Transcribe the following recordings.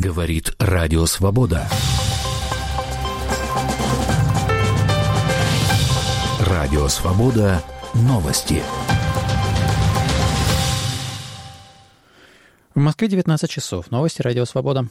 Говорит Радио Свобода. Радио Свобода. Новости. В Москве 19 часов. Новости Радио Свобода.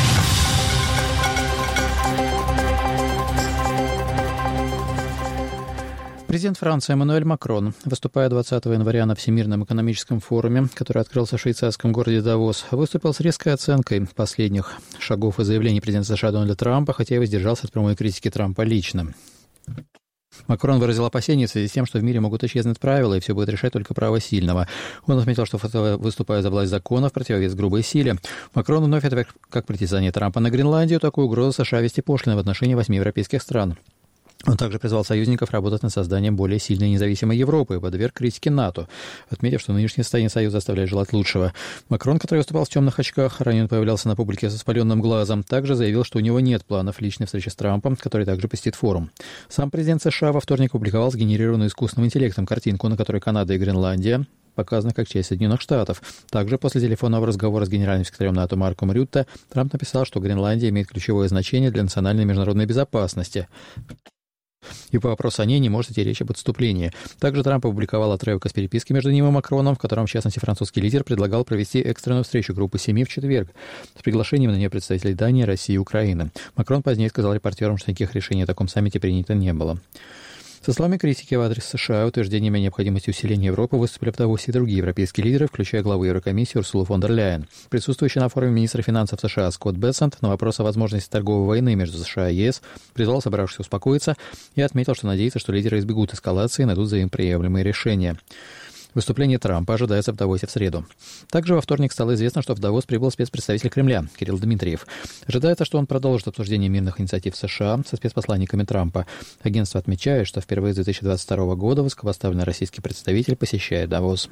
Президент Франции Эммануэль Макрон, выступая 20 января на Всемирном экономическом форуме, который открылся в швейцарском городе Давос, выступил с резкой оценкой последних шагов и заявлений президента США Дональда Трампа, хотя и воздержался от прямой критики Трампа лично. Макрон выразил опасения в связи с тем, что в мире могут исчезнуть правила, и все будет решать только право сильного. Он отметил, что выступая за власть закона в противовес грубой силе. Макрон вновь отверг как притязание Трампа на Гренландию, так и угрозу США ввести пошлины в отношении 8 европейских стран. Он также призвал союзников работать над созданием более сильной и независимой Европы и подверг критике НАТО, отметив, что нынешнее состояние Союза оставляет желать лучшего. Макрон, который выступал в темных очках, ранее он появлялся на публике с воспаленным глазом, также заявил, что у него нет планов личной встречи с Трампом, который также посетит форум. Сам президент США во вторник опубликовал сгенерированную искусственным интеллектом картинку, на которой Канада и Гренландия показаны как часть Соединенных Штатов. Также после телефонного разговора с генеральным секретарем НАТО Марком Рютте Трамп написал, что Гренландия имеет ключевое значение для национальной и международной безопасности. И по вопросу о ней не может идти речь об отступлении. Также Трамп опубликовал отрывок из переписки между ним и Макроном, в котором, в частности, французский лидер предлагал провести экстренную встречу группы 7 в четверг с приглашением на нее представителей Дании, России и Украины. Макрон позднее сказал репортерам, что никаких решений о таком саммите принято не было. Со словами критики в адрес США, утверждениями о необходимости усиления Европы выступили в Давосе и другие европейские лидеры, включая главу Еврокомиссии Урсулу фон дер Ляйен. Присутствующий на форуме министр финансов США Скотт Бессент на вопрос о возможности торговой войны между США и ЕС призвал собравшихся успокоиться и отметил, что надеется, что лидеры избегут эскалации и найдут взаимоприемлемые решения. Выступление Трампа ожидается в Давосе в среду. Также во вторник стало известно, что в Давос прибыл спецпредставитель Кремля Кирилл Дмитриев. Ожидается, что он продолжит обсуждение мирных инициатив США со спецпосланниками Трампа. Агентство отмечает, что впервые с 2022 года высокопоставленный российский представитель посещает Давос.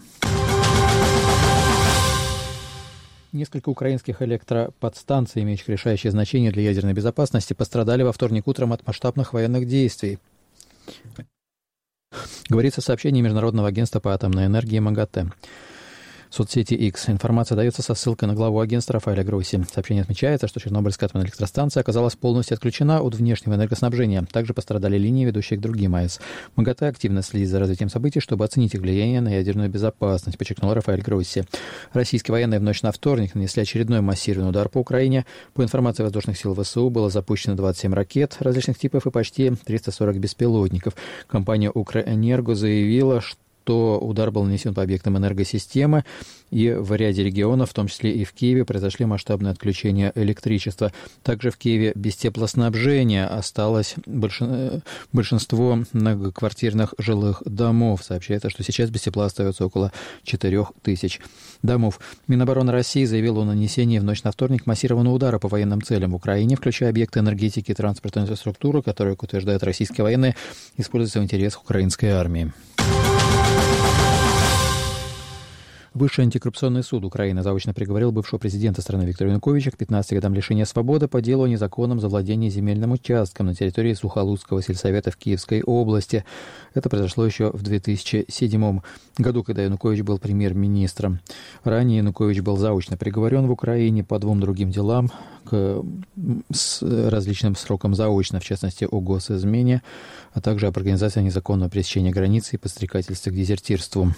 Несколько украинских электроподстанций, имеющих решающее значение для ядерной безопасности, пострадали во вторник утром от масштабных военных действий. Говорится в сообщении Международного агентства по атомной энергии МАГАТЭ. В соцсети X. Информация дается со ссылкой на главу агентства Рафаэля Гросси. В сообщении отмечается, что Чернобыльская атомная электростанция оказалась полностью отключена от внешнего энергоснабжения. Также пострадали линии, ведущие к другим АЭС. МАГАТЭ активно следит за развитием событий, чтобы оценить их влияние на ядерную безопасность, подчеркнул Рафаэль Гросси. Российские военные в ночь на вторник нанесли очередной массированный удар по Украине. По информации воздушных сил ВСУ было запущено 27 ракет различных типов и почти 340 беспилотников. Компания «Укрэнерго» заявила, что удар был нанесен по объектам энергосистемы, и в ряде регионов, в том числе и в Киеве, произошли масштабные отключения электричества. Также в Киеве без теплоснабжения осталось большинство многоквартирных жилых домов. Сообщается, что сейчас без тепла остается около 4000 домов. Минобороны России заявила о нанесении в ночь на вторник массированного удара по военным целям в Украине, включая объекты энергетики и транспортную инфраструктуру, которые, как утверждают российские военные, используются в интересах украинской армии. Высший антикоррупционный суд Украины заочно приговорил бывшего президента страны Виктора Януковича к 15 годам лишения свободы по делу о незаконном завладении земельным участком на территории Сухолуцкого сельсовета в Киевской области. Это произошло еще в 2007 году, когда Янукович был премьер-министром. Ранее Янукович был заочно приговорен в Украине по 2 другим делам с различным сроком заочно, в частности, о госизмене, а также об организации незаконного пересечения границы и подстрекательстве к дезертирству.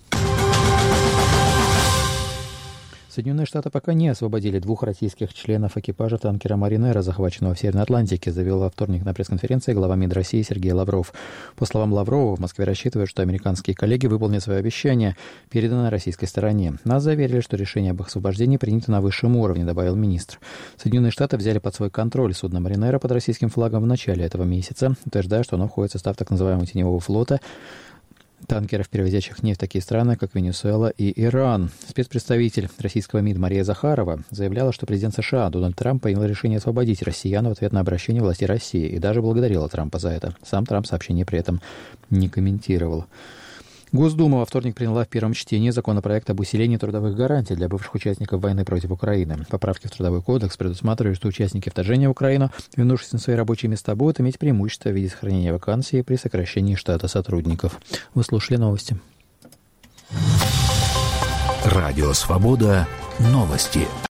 Соединенные Штаты пока не освободили 2 российских членов экипажа танкера «Маринера», захваченного в Северной Атлантике, заявил во вторник на пресс-конференции глава МИД России Сергей Лавров. По словам Лаврова, в Москве рассчитывают, что американские коллеги выполнят свое обещание, переданное российской стороне. Нас заверили, что решение об их освобождении принято на высшем уровне, добавил министр. Соединенные Штаты взяли под свой контроль судно «Маринера» под российским флагом в начале этого месяца, утверждая, что оно входит в состав так называемого теневого флота, танкеров, перевозящих нефть в такие страны, как Венесуэла и Иран. Спецпредставитель российского МИД Мария Захарова заявляла, что президент США Дональд Трамп принял решение освободить россиян в ответ на обращение властей России и даже благодарила Трампа за это. Сам Трамп сообщение при этом не комментировал. Госдума во вторник приняла в первом чтении законопроект об усилении трудовых гарантий для бывших участников войны против Украины. Поправки в Трудовой кодекс предусматривают, что участники вторжения в Украину, вернувшись на свои рабочие места, будут иметь преимущество в виде сохранения вакансий при сокращении штата сотрудников. Вы слушали новости. Радио «Свобода». Новости.